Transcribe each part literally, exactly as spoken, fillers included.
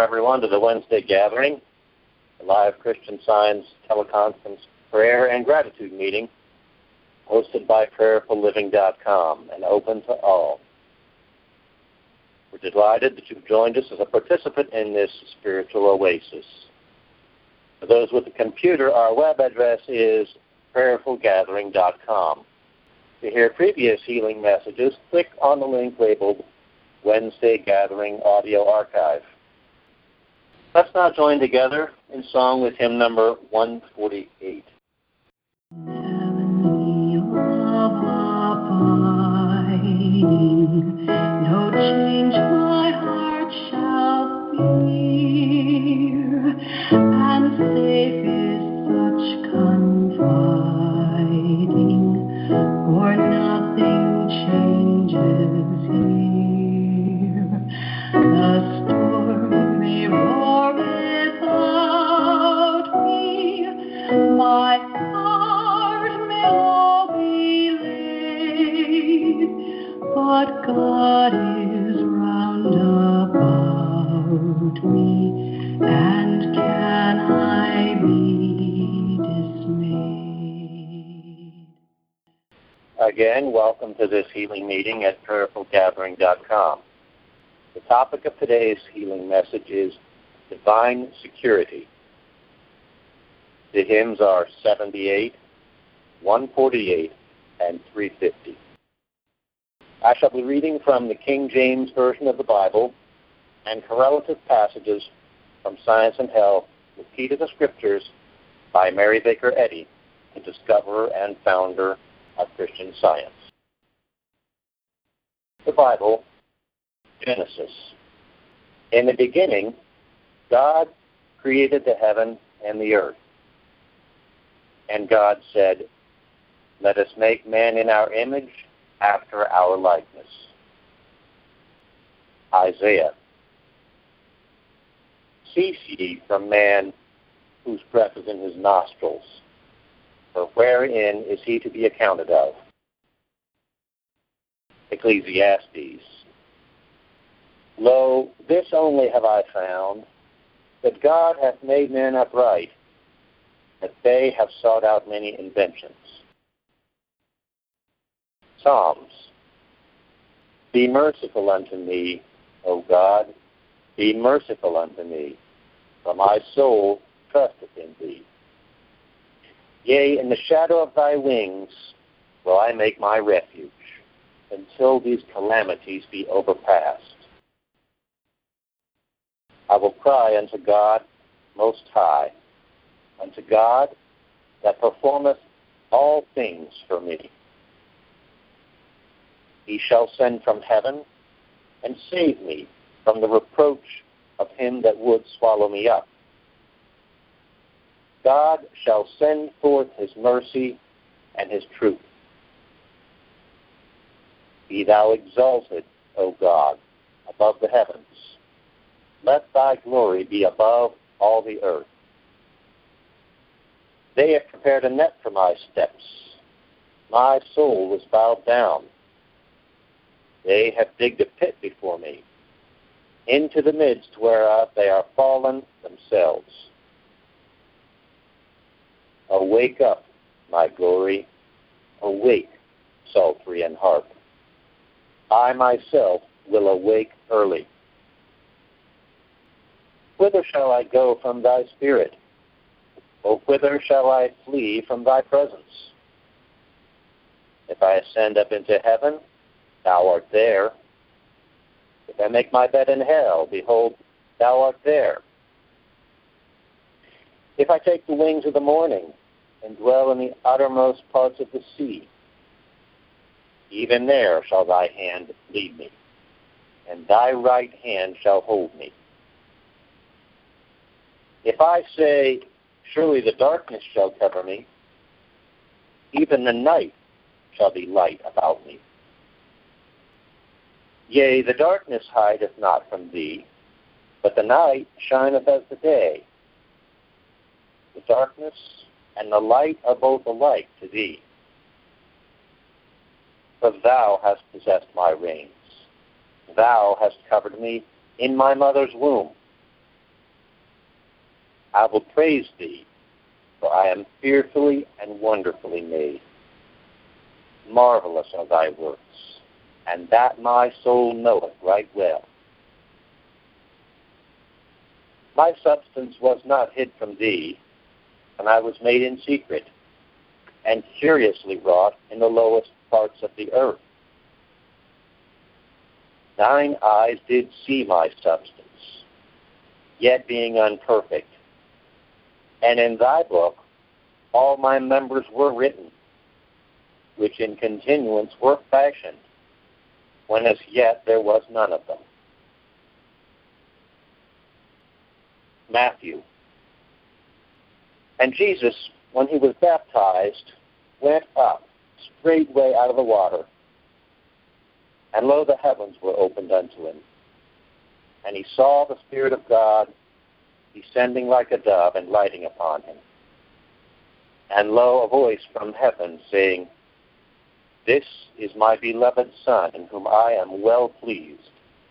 everyone, to the Wednesday Gathering, a live Christian Science teleconference prayer and gratitude meeting hosted by prayerful living dot com and open to all. We're delighted that you've joined us as a participant in this spiritual oasis. For those with a computer, our web address is prayerful gathering dot com. To hear previous healing messages, click on the link labeled Wednesday Gathering Audio Archive. Let's now join together in song with hymn number one forty-eight. Heavenly love abiding, no change my heart shall fear, and safe is such confiding, for nothing changes here. The storm may roar without me, my heart may all be laid, but God is round about me, and can I be dismayed? Again, welcome to this healing meeting at prayerful gathering dot com. The topic of today's healing message is Divine Security. The hymns are seventy-eight, one forty-eight, and three fifty. I shall be reading from the King James Version of the Bible and correlative passages from Science and Health with Key to the Scriptures by Mary Baker Eddy, the discoverer and founder of Christian Science. The Bible, Genesis. In the beginning, God created the heaven and the earth. And God said, "Let us make man in our image, after our likeness." Isaiah. Cease ye from man whose breath is in his nostrils, for wherein is he to be accounted of? Ecclesiastes. Lo, this only have I found, that God hath made men upright, that they have sought out many inventions. Psalms. Be merciful unto me, O God, be merciful unto me, for my soul trusteth in thee. Yea, in the shadow of thy wings will I make my refuge, until these calamities be overpassed. I will cry unto God most high, unto God that performeth all things for me. He shall send from heaven and save me from the reproach of him that would swallow me up. God shall send forth his mercy and his truth. Be thou exalted, O God, above the heavens. Let thy glory be above all the earth. They have prepared a net for my steps. My soul was bowed down. They have digged a pit before me, into the midst whereof they are fallen themselves. Awake up, my glory. Awake, psaltery and harp. I myself will awake early. Whither shall I go from thy spirit? O whither shall I flee from thy presence? If I ascend up into heaven, thou art there. If I make my bed in hell, behold, thou art there. If I take the wings of the morning and dwell in the uttermost parts of the sea, even there shall thy hand lead me, and thy right hand shall hold me. If I say, surely the darkness shall cover me, even the night shall be light about me. Yea, the darkness hideth not from thee, but the night shineth as the day. The darkness and the light are both alike to thee. For thou hast possessed my reins. Thou hast covered me in my mother's womb. I will praise thee, for I am fearfully and wonderfully made. Marvelous are thy works, and that my soul knoweth right well. My substance was not hid from thee, and I was made in secret, and curiously wrought in the lowest parts of the earth. Thine eyes did see my substance, yet being unperfect. And in thy book all my members were written, which in continuance were fashioned, when as yet there was none of them. Matthew. And Jesus, when he was baptized, went up straightway out of the water, and lo, the heavens were opened unto him. And he saw the Spirit of God descending like a dove and lighting upon him. And lo, a voice from heaven saying, This is my beloved Son, in whom I am well pleased.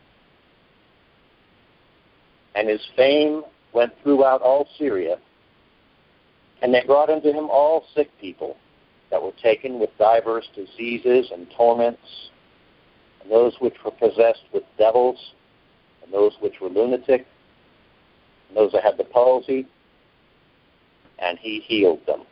And his fame went throughout all Syria, and they brought unto him all sick people that were taken with divers diseases and torments, and those which were possessed with devils, and those which were lunatic, and those that had the palsy, and he healed them.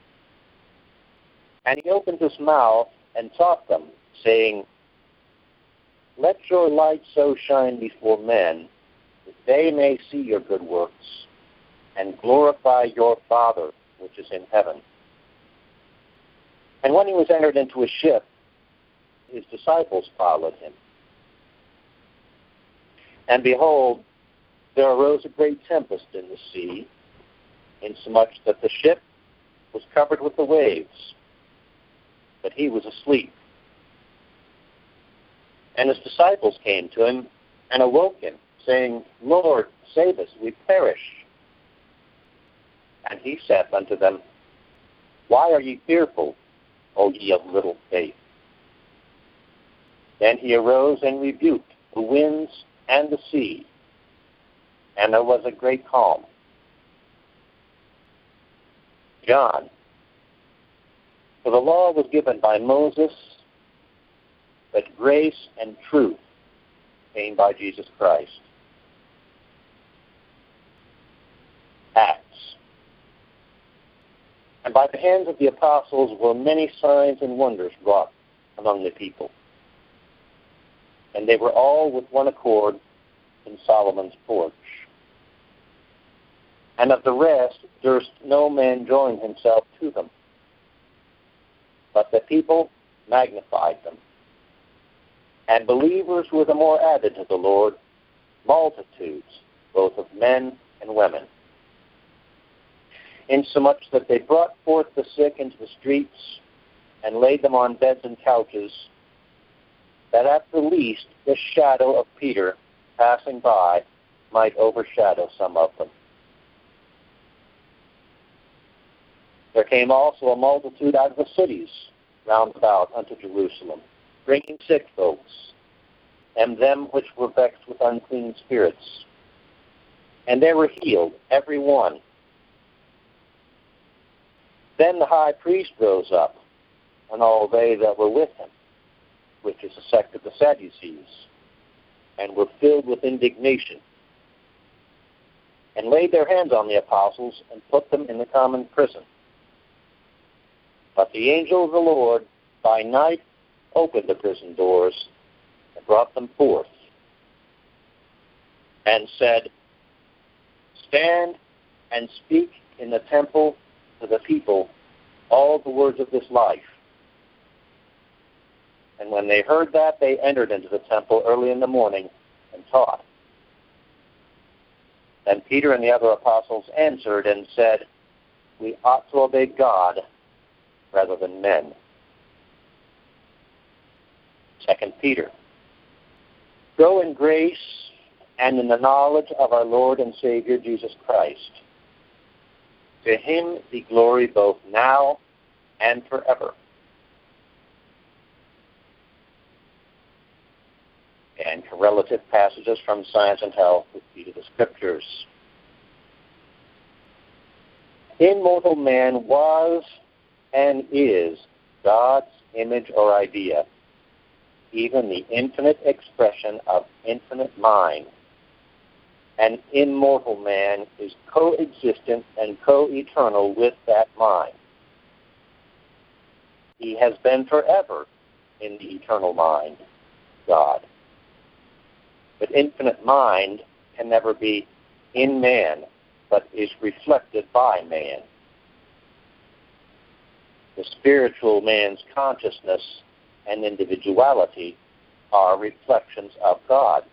And he opened his mouth and taught them, saying, Let your light so shine before men, that they may see your good works, and glorify your Father which is in heaven. And when he was entered into a ship, his disciples followed him. And behold, there arose a great tempest in the sea, insomuch that the ship was covered with the waves, but he was asleep. And his disciples came to him and awoke him, saying, Lord, save us, we perish. And he saith unto them, Why are ye fearful, O ye of little faith? Then he arose and rebuked the winds and the sea, and there was a great calm. John. For the law was given by Moses, but grace and truth came by Jesus Christ. Acts. And by the hands of the apostles were many signs and wonders wrought among the people. And they were all with one accord in Solomon's porch. And of the rest durst no man join himself to them, but the people magnified them. And believers were the more added to the Lord, multitudes, both of men and women, insomuch that they brought forth the sick into the streets, and laid them on beds and couches, that at the least the shadow of Peter passing by might overshadow some of them. There came also a multitude out of the cities round about unto Jerusalem, bringing sick folks, and them which were vexed with unclean spirits. And they were healed, every one. Then the high priest rose up, and all they that were with him, which is a sect of the Sadducees, and were filled with indignation, and laid their hands on the apostles, and put them in the common prison. But the angel of the Lord by night opened the prison doors, and brought them forth, and said, Stand and speak in the temple to the people all the words of this life. And when they heard that, they entered into the temple early in the morning and taught. Then Peter and the other apostles answered and said, We ought to obey God rather than men. Second Peter. Grow in grace and in the knowledge of our Lord and Savior Jesus Christ. To him be glory both now and forever. And correlative passages from Science and Health with Feet of the Scriptures. Immortal man was and is God's image or idea, even the infinite expression of infinite mind. An immortal man is co-existent and co-eternal with that mind. He has been forever in the eternal mind, God. But infinite mind can never be in man, but is reflected by man. The spiritual man's consciousness and individuality are reflections of God.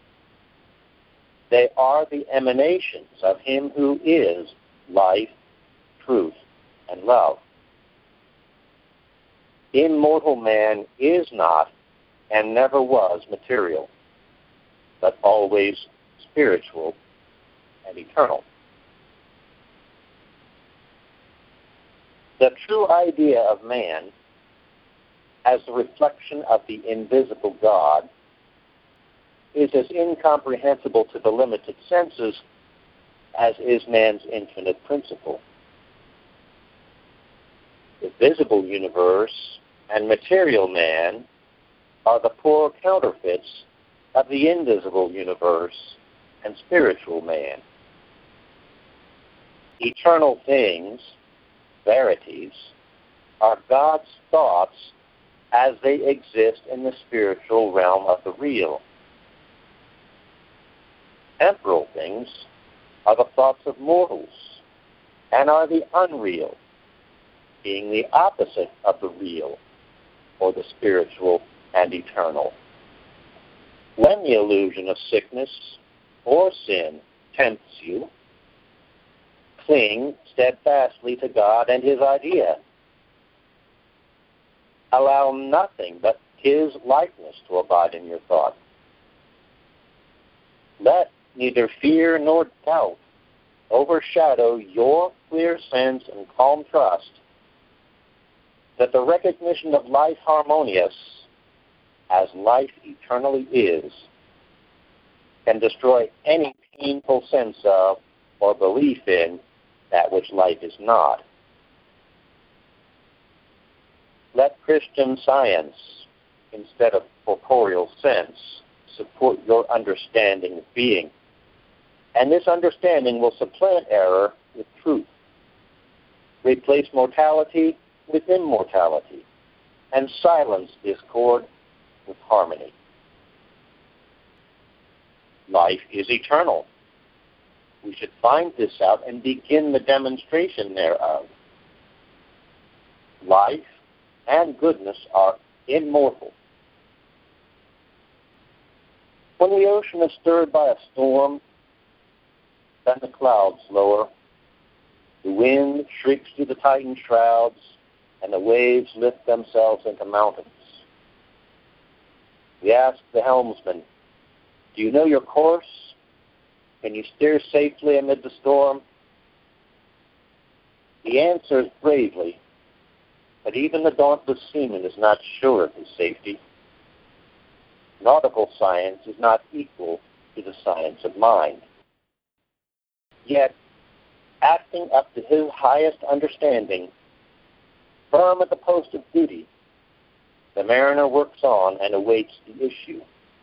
They are the emanations of Him who is life, truth, and love. Immortal man is not and never was material, but always spiritual and eternal. The true idea of man as the reflection of the invisible God is as incomprehensible to the limited senses as is man's infinite principle. The visible universe and material man are the poor counterfeits of the invisible universe and spiritual man. Eternal things, verities, are God's thoughts as they exist in the spiritual realm of the real. Temporal things are the thoughts of mortals and are the unreal, being the opposite of the real, or the spiritual and eternal. When the illusion of sickness or sin tempts you, cling steadfastly to God and His idea. Allow nothing but His likeness to abide in your thought. Let neither fear nor doubt overshadow your clear sense and calm trust that the recognition of life harmonious as life eternally is can destroy any painful sense of or belief in that which life is not. Let Christian science, instead of corporeal sense, support your understanding of being. And this understanding will supplant error with truth, replace mortality with immortality, and silence discord with harmony. Life is eternal. We should find this out and begin the demonstration thereof. Life and goodness are immortal. When the ocean is stirred by a storm, then the clouds lower, the wind shrieks through the tightened shrouds, and the waves lift themselves into mountains. We ask the helmsman, "Do you know your course? Can you steer safely amid the storm?" He answers bravely, but even the dauntless seaman is not sure of his safety. Nautical science is not equal to the science of mind. Yet, acting up to his highest understanding, firm at the post of duty, the mariner works on and awaits the issue.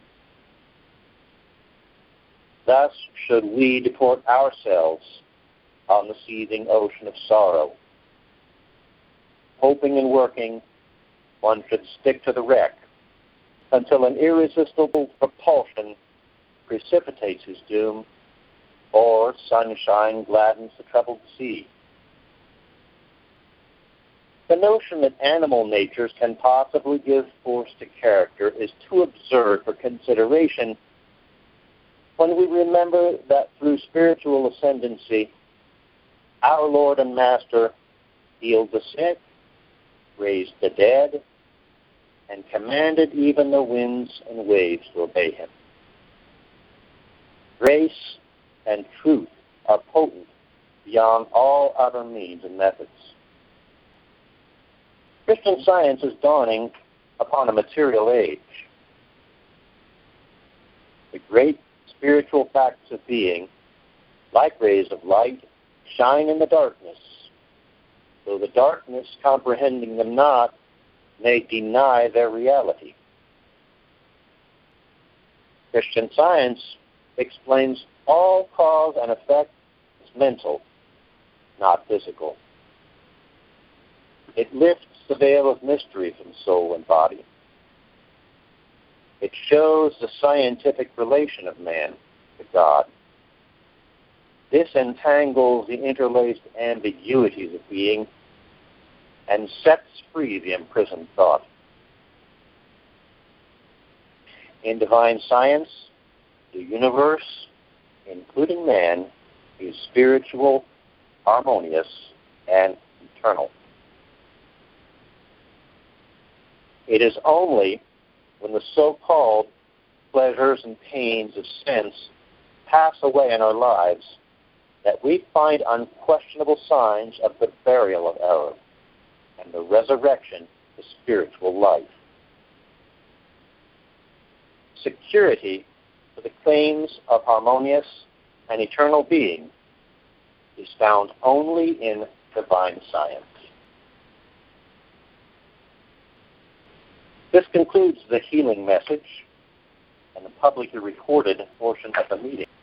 Thus should we deport ourselves on the seething ocean of sorrow. Hoping and working, one should stick to the wreck until an irresistible propulsion precipitates his doom, or sunshine gladdens the troubled sea. The notion that animal natures can possibly give force to character is too absurd for consideration when we remember that through spiritual ascendancy, our Lord and Master healed the sick, raised the dead, and commanded even the winds and waves to obey Him. Grace and truth are potent beyond all other means and methods. Christian science is dawning upon a material age. The great spiritual facts of being, like rays of light, shine in the darkness, though the darkness, comprehending them not, may deny their reality. Christian Science explains all cause and effect as mental, not physical. It lifts the veil of mystery from soul and body. It shows the scientific relation of man to God. This entangles the interlaced ambiguities of being and sets free the imprisoned thought. In divine science, the universe, including man, is spiritual, harmonious, and eternal. It is only when the so-called pleasures and pains of sense pass away in our lives that we find unquestionable signs of the burial of error and the resurrection to spiritual life. Security for the claims of harmonious and eternal being is found only in divine science. This concludes the healing message and the publicly recorded portion of the meeting.